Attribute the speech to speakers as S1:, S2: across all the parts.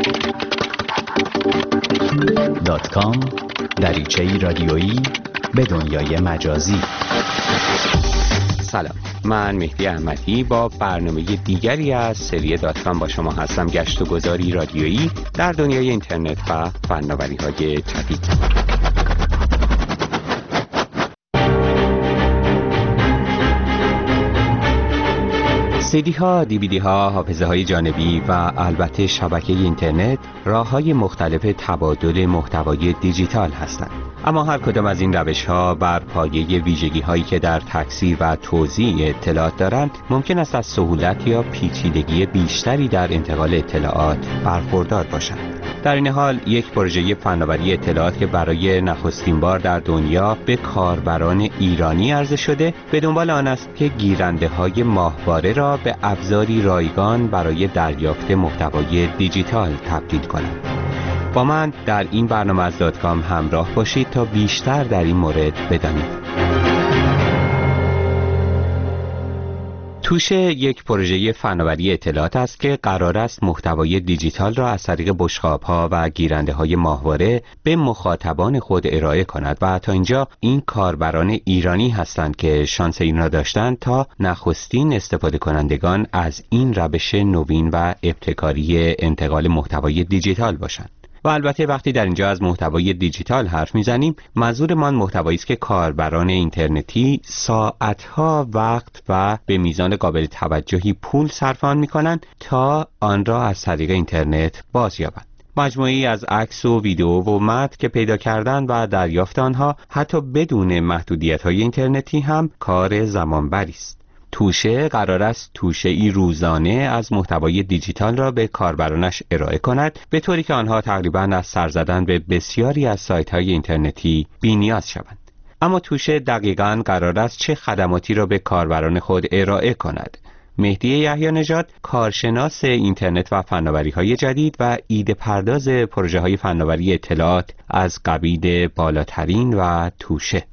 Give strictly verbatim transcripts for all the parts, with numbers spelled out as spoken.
S1: دات کام دریچه‌ای رادیویی به دنیای مجازی.
S2: سلام، من مهدی احمدی با برنامه دیگری از سری دات کام با شما هستم. گشت و گذاری رادیویی در دنیای اینترنت و فناوری‌های جدید. سی دی ها، دی وی دی ها، حافظه های جانبی و البته شبکه اینترنت راه های مختلف تبادل محتوای دیجیتال هستند. اما هر کدام از این روش ها بر پایه ویژگی هایی که در تکثیر و توزیع اطلاعات دارند ممکن است از سهولت یا پیچیدگی بیشتری در انتقال اطلاعات برخوردار باشند. در این حال یک پروژه فناوری اطلاعات که برای نخستین بار در دنیا به کاربران ایرانی عرضه شده به دنبال آن است که گیرنده های ماهواره را به ابزاری رایگان برای دریافت محتوای دیجیتال تبدیل کنند. با من در این برنامه از دات کام همراه باشید تا بیشتر در این مورد بدانید. توشه یک پروژه فناوری اطلاعات است که قرار است محتوای دیجیتال را از طریق بشقاب‌ها و گیرنده‌های ماهواره به مخاطبان خود ارائه کند و تا اینجا این کاربران ایرانی هستند که شانس این را داشتند تا نخستین استفاده کنندگان از این روش نوین و ابتکاری انتقال محتوای دیجیتال باشند. و البته وقتی در اینجا از محتوای دیجیتال حرف میزنیم منظورمان محتوایی است که کاربران اینترنتی ساعتها وقت و به میزان قابل توجهی پول صرف آن میکنند تا آن را از طریق اینترنت بازیابند. مجموعی از عکس و ویدیو و متن که پیدا کردن و دریافت آنها حتی بدون محدودیت‌های اینترنتی هم کار زمانبری است. توشه قرار است توشه‌ای روزانه از محتوای دیجیتال را به کاربرانش ارائه کند به طوری که آنها تقریباً از سر زدن به بسیاری از سایت‌های اینترنتی بی‌نیاز شوند. اما توشه دقیقاً قرار است چه خدماتی را به کاربران خود ارائه کند؟ مهدی یحیی نژاد، کارشناس اینترنت و فناوری‌های جدید و ایده پرداز پروژه‌های فناوری اطلاعات از قبیل بالاترین و توشه.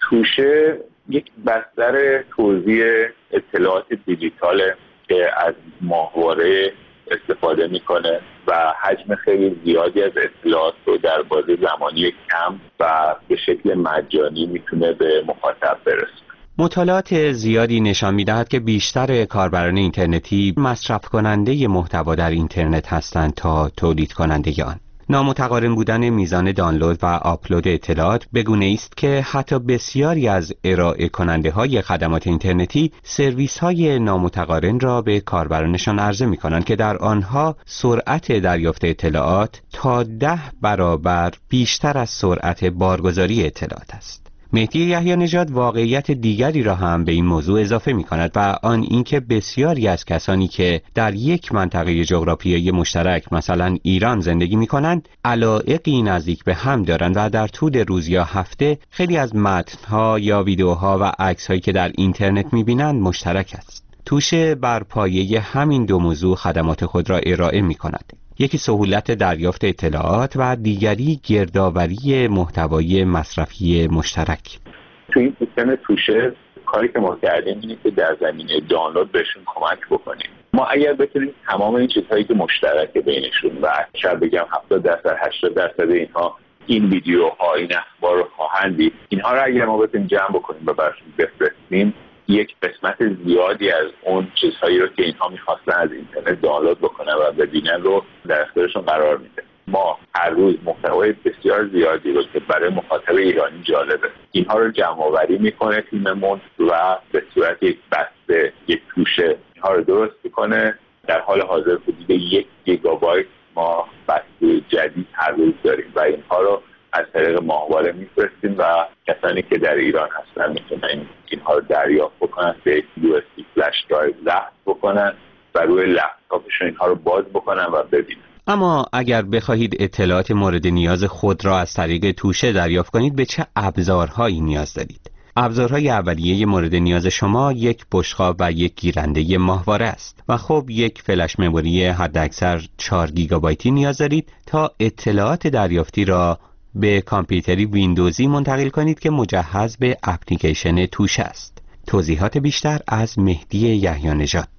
S3: توشه یک بستر توزیع اطلاعات دیجیتال که از ماهواره استفاده میکنه و حجم خیلی زیادی از اطلاعات رو در بازه زمانی کم و به شکل مجانی میتونه به مخاطب برسونه.
S2: مطالعات زیادی نشان می‌دهد که بیشتر کاربران اینترنتی مصرف کننده محتوا در اینترنت هستند تا تولید کننده آن. نامتقارن بودن میزان دانلود و آپلود اطلاعات به گونه‌ای است که حتی بسیاری از ارائه کننده های خدمات اینترنتی سرویس های نامتقارن را به کاربرانشان عرضه می کنند که در آنها سرعت دریافت اطلاعات تا ده برابر بیشتر از سرعت بارگذاری اطلاعات است. مهدی یحیی نژاد واقعیت دیگری را هم به این موضوع اضافه می کند و آن اینکه بسیاری از کسانی که در یک منطقه جغرافیایی مشترک مثلا ایران زندگی می کنند علایقی نزدیک به هم دارند و در طول روز یا هفته خیلی از متن‌ها یا ویدیوها و عکس‌هایی که در اینترنت می بینند مشترک است. توشه بر پایه همین دو موضوع خدمات خود را ارائه می کند. یکی سهولت دریافت اطلاعات و دیگری گردآوری محتوای مصرفی مشترک.
S3: تو این سیستم توشه کاری که ما کردیم اینه که در زمینه دانلود بهشون کمک بکنیم. ما اگر بتونیم تمام این چیزهایی که مشترک بینشون و شاید بگم هفتاد درصد هشتاد درصد اینها این ویدیوها این اخبار رو خواهند دید، اینها رو اگر ما بتونیم جمع بکنیم و براشون بفرستیم یک قسمت زیادی از اون چیزهایی رو که اینها می‌خواستن از اینترنت دانلود بکنن و ببینن رو در اختیارشون قرار میده. ما هر روز محتوای بسیار زیادی رو که برای مخاطب ایرانی جالبه اینها رو جمع آوری میکنه تیممون و به صورت یک بسته یک توشه اینها رو درست میکنه. در حال حاضر حدود یک گیگابایت ما بسته جدید هر روز داریم و اینها رو از طریق ماهواره میفرستیم و کسانی که در ایران هستن میتونن اینها رو دریافت بکنن، به یو اس بی فلش درایو ضبط بکنن و روی لپتاپشون اینها رو باز بکنن و ببینن.
S2: اما اگر بخواهید اطلاعات مورد نیاز خود را از طریق توشه دریافت کنید به چه ابزارهایی نیاز دارید؟ ابزارهای اولیه مورد نیاز شما یک بشقاب و یک گیرنده ماهواره است و خب یک فلش مموری حداکثر چهار گیگابایتی نیاز دارید تا اطلاعات دریافتی را به کامپیوتری ویندوزی منتقل کنید که مجهز به اپلیکیشن توشه است. توضیحات بیشتر از مهدی یحیی نژاد.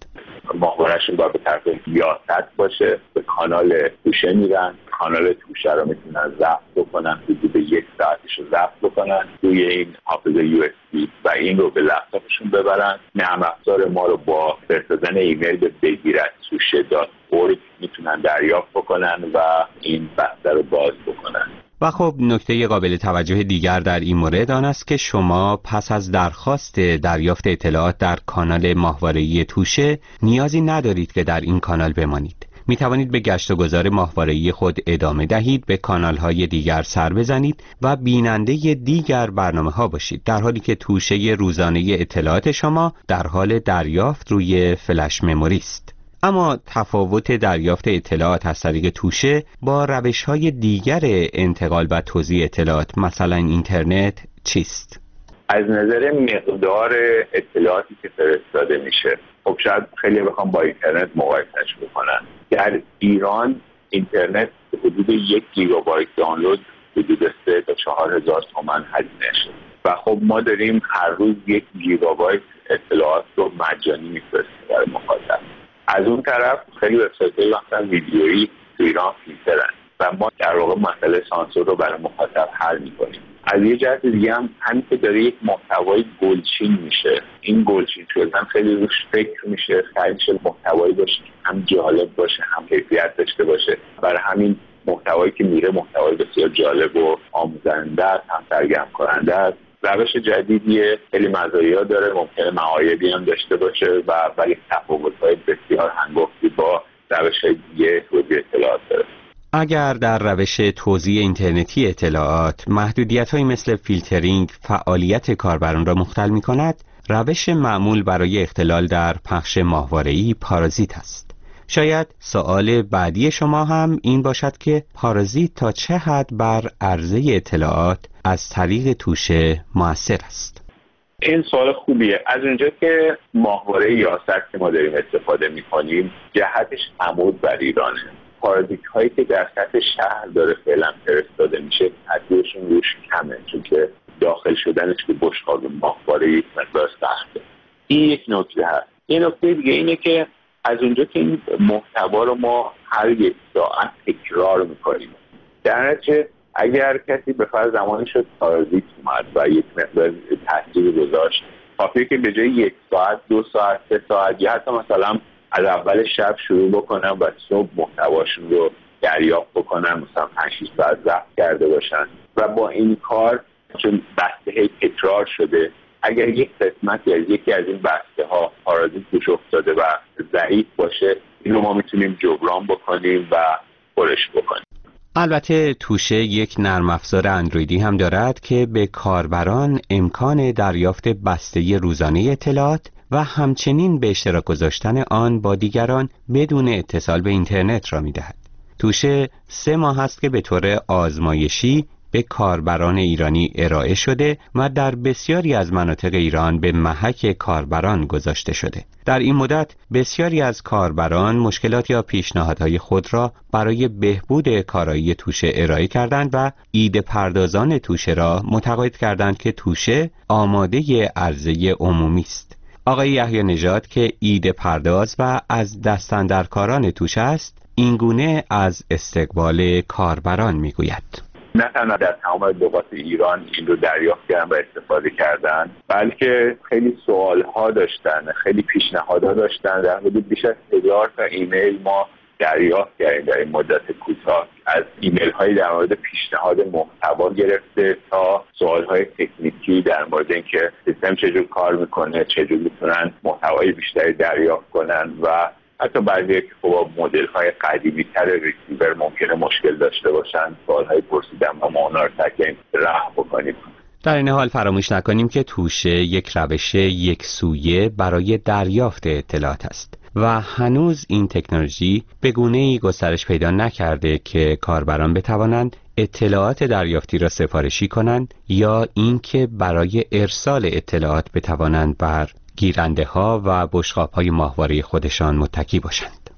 S3: ماهوارهشون باید به طرف یاست باشه، به کانال توشه میرن، کانال توشه رو میتونن ضبط بکنن، حدود یک ساعتش رو ضبط بکنن روی این حافظه یو اس بی و این رو به لپتاپشون ببرن. نرم افزار ما رو با فرستادن ایمیل به بگیرد توشه دات اورگ میتونن دریافت بکنن و این بسته رو باز بکنن.
S2: و خب نکته قابل توجه دیگر در این مورد آن است که شما پس از درخواست دریافت اطلاعات در کانال ماهواره‌ای توشه نیازی ندارید که در این کانال بمانید. می توانید به گشت و گذار ماهواره‌ای خود ادامه دهید، به کانال‌های دیگر سر بزنید و بیننده دیگر برنامه‌ها باشید، در حالی که توشه روزانه اطلاعات شما در حال دریافت روی فلش مموری است. اما تفاوت دریافت اطلاعات از طریق توشه با روش‌های دیگر انتقال و توزیع اطلاعات مثلا اینترنت چیست؟
S3: از نظر مقدار اطلاعاتی که فرستاده میشه، خب شاید خیلی بخوام با اینترنت مقایسهش بکنن. در ایران اینترنت حدود یک گیگابایت دانلود حدود سه تا چهار هزار تومان هزینه شده و خب ما داریم هر روز یک گیگابایت اطلاعات رو مجانی میفرستیم برای مخاطب. از اون طرف خیلی وبسایت‌های مثلا ویدیویی تو ایران فیلترن و ما در واقع مسئله سانسور رو برای مخاطب حل می‌کنیم. از یه جهت دیگه هم همین که داره یک محتوای گلچین میشه، این گلچین شدن خیلی روش فکر میشه، سعی میشه محتوایی باشه که هم جالب باشه هم کیفیت داشته باشه. برای همین محتوایی که میره محتوای بسیار جالب و آموزنده است، هم سرگرم کننده است. روش جدیدیه، خیلی مزایا داره، ممکنه معایبی هم داشته باشه و ولی تفاوت‌های بسیار هنگفتی با روش‌های دیگه توزیع اطلاعات داره.
S2: اگر در روش توزیع اینترنتی اطلاعات محدودیت‌هایی مثل فیلترینگ فعالیت کاربران را مختل می‌کند، روش معمول برای اختلال در پخش ماهواره‌ای پارازیت است. شاید سوال بعدی شما هم این باشد که پارازیت تا چه حد بر عرضه اطلاعات از طریق توشه مؤثر است؟
S3: این سوال خوبیه. از اونجا که ماهواره یاست که ما داریم استفاده می‌کنیم جهتش عمود بر ایرانه. پارازیت هایی که در سطح شهر داره فعلا فرستاده میشه تاثیرشون روش کمه، چون که داخل شدنش به بشقاب ماهواره یک مقدار سخته. این یک نکته هست. یه نکته دیگه اینه که از اونجا که این محتوا رو ما هر یک ساعت تکرار میکنیم، در نتیجه اگر کسی به فرض زمانی شد پارازیت اومد و یک مقدار تاثیر گذاشت، کافیه که به جای یک ساعت دو ساعت سه ساعت یا حتی مثلا از اول شب شروع بکنن و صبح محتواشون رو دریافت بکنن، مثلا پنج شش ساعت ضبط کرده باشن و با این کار چون بسته تکرار شده اگر یک قسمتی از یکی از این بسته ها پارازیت توش افتاده و ضعیف باشه، این رو ما میتونیم جبران بکنیم و پرش بکنیم.
S2: البته توشه یک نرم افزار اندرویدی هم دارد که به کاربران امکان دریافت بسته روزانه اطلاعات و همچنین به اشتراک گذاشتن آن با دیگران بدون اتصال به اینترنت را می‌دهد. توشه سه ماه است که به طور آزمایشی به کاربران ایرانی ارائه شده و در بسیاری از مناطق ایران به محک کاربران گذاشته شده. در این مدت بسیاری از کاربران مشکلات یا پیشنهادهای خود را برای بهبود کارایی توشه ارائه کردند و ایده پردازان توشه را متقاعد کردند که توشه آماده عرضه عمومی است. آقای یحیی نژاد که ایده پرداز و از دستاندرکاران توشه است، اینگونه از استقبال کاربران میگوید.
S3: نه تنها در تمام لغات ایران این رو دریافت کردن و استفاده کردن، بلکه خیلی سوالها داشتن، خیلی پیشنهادها داشتن. در حدود بیش از هزار تا ایمیل ما دریافت کردیم در این مدت کوتاه، از ایمیل هایی در مورد پیشنهاد محتوا گرفته تا سوال های تکنیکی در مورد اینکه سیستم چجور کار میکنه، چجور میتونن محتوای بیشتری دریافت کنن و حتی بعضی که خب مدل های قدیمی تر ریسیور ممکنه مشکل داشته باشن، سوال های پرسیدن و ما اونا رو تکیم راه بکنیم.
S2: در این حال فراموش نکنیم که توشه یک روش یک سویه برای دریافت اطلاعات است و هنوز این تکنولوژی به گونه‌ای گسترش پیدا نکرده که کاربران بتوانند اطلاعات دریافتی را سفارشی کنند یا اینکه برای ارسال اطلاعات بتوانند بر گیرنده ها و بشقاب های ماهواره خودشان متکی باشند.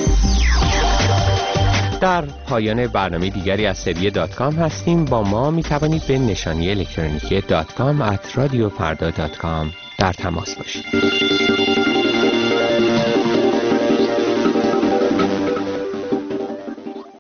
S2: در پایان برنامه دیگری از سری دات کام هستیم. با ما می توانید به نشانی الکترونیکی دات کام ات رادیو فردا دات کام در تماس باشید.